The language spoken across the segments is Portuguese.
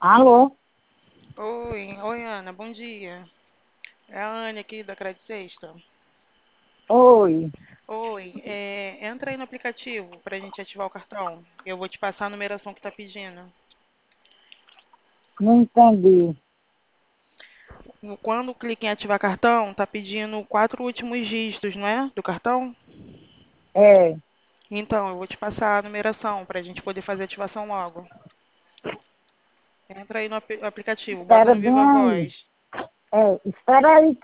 Alô? Oi, Ana, bom dia. É a Anne aqui da Credit Sexta. Oi, Oi, entra aí no aplicativo para a gente ativar o cartão. Eu vou te passar a numeração que está pedindo. não entendi. Quando clica em ativar cartão, está pedindo 4 últimos dígitos, não é? Do cartão? É, Então, eu vou te passar a numeração para a gente poder fazer a ativação logo. Entra aí no aplicativo, bota espera no bem Viva aí. Voz. Espera aí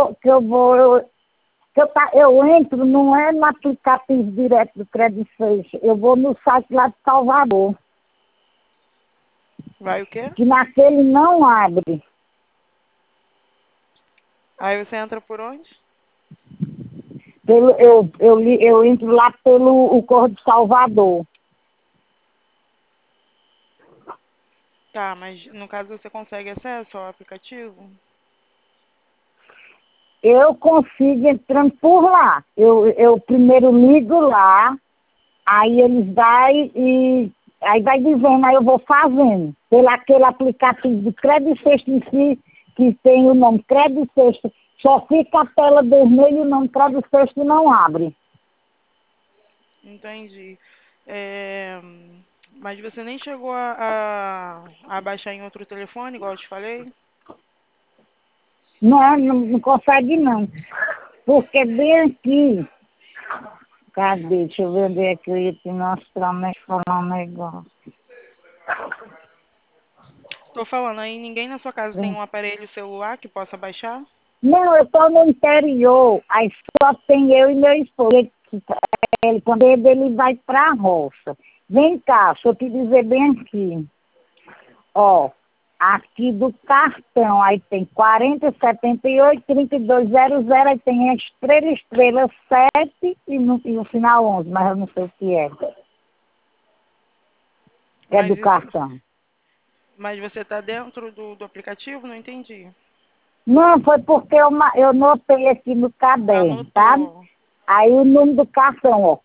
eu entro, não é no aplicativo direto do Credit Suisse, eu vou no site lá de Salvador, Vai o quê? que naquele não abre. Aí você entra por onde? Eu entro lá pelo o Correio de Salvador. Tá, mas no caso você consegue acesso ao aplicativo? Eu consigo entrando por lá. Eu primeiro ligo lá, aí eles aí vai dizendo, aí eu vou fazendo. Pelo aquele aplicativo de Crédito Sexto em si, que tem o nome Crédito Sexto, só fica a tela vermelha e o nome Crédito Sexto não abre. Entendi. É, mas você nem chegou a baixar em outro telefone, igual eu te falei? Não consegue não. Porque bem aqui, cadê? Deixa eu ver onde é que eu ia te mostrar, mas falar um negócio. Estou falando aí, ninguém na sua casa tem um aparelho celular que possa baixar? Não, eu estou no interior, aí só tem eu e meu esposo. Quando ele vai para a roça. Vem cá, deixa eu te dizer bem aqui. Ó, aqui do cartão, aí tem 4078-3200, aí tem estrela 7 e no final 11, mas eu não sei o que é. É Mas do isso, cartão. mas você está dentro do aplicativo? Não entendi. Não, foi porque eu notei aqui no caderno, tá? Anotou. Aí o número do cartão, ó,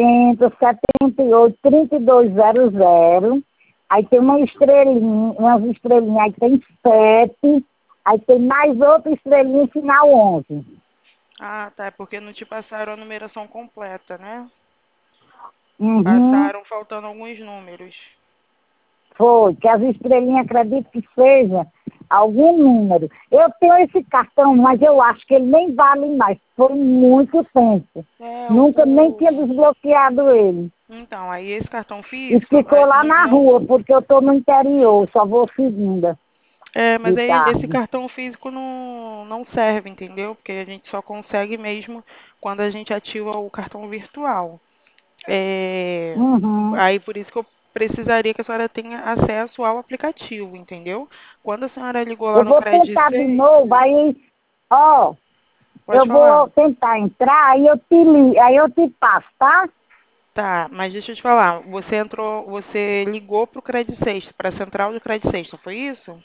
4078-3200. Aí tem umas estrelinhas, aí tem 7. Aí tem mais outra estrelinha, final 11. Ah, tá, é porque não te passaram a numeração completa, né? Uhum, Passaram faltando alguns números. foi, que as estrelinhas acredito que seja algum número. Eu tenho esse cartão, mas eu acho que ele nem vale mais. Foi muito tempo. É, Nunca nem tinha desbloqueado ele. então, aí esse cartão E físico, ficou lá não, na rua, porque eu estou no interior, só vou segunda mas de aí esse tarde. cartão físico não serve, entendeu? Porque a gente só consegue mesmo quando a gente ativa o cartão virtual. É, Uhum. aí por isso que eu precisaria que a senhora tenha acesso ao aplicativo, entendeu? Quando a senhora ligou lá Eu no vou Credit tentar de novo, Suisse, aí, ó, pode eu falar. vou tentar entrar, aí eu te passo, tá? Tá, mas deixa eu te falar, você ligou para o Credit Sexta, para a central do Credit Sexta, foi isso?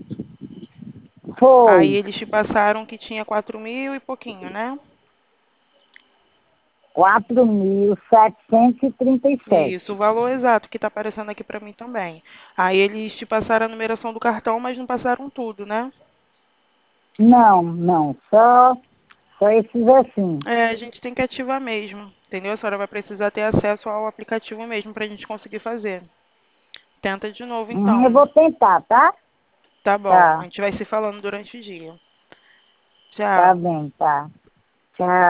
Aí Foi eles te passaram que tinha 4.000 e pouquinho, né? 4.737. Isso, o valor exato que está aparecendo aqui para mim também. Aí eles te passaram a numeração do cartão, mas não passaram tudo, né? Não, não, só esses assim. É, a gente tem que ativar mesmo, entendeu? A senhora vai precisar ter acesso ao aplicativo mesmo para a gente conseguir fazer. Tenta de novo Uhum, eu então. vou tentar, tá? Tá bom, a Tá, gente vai se falando durante o dia. tá Tchau. bem, tá. Tchau.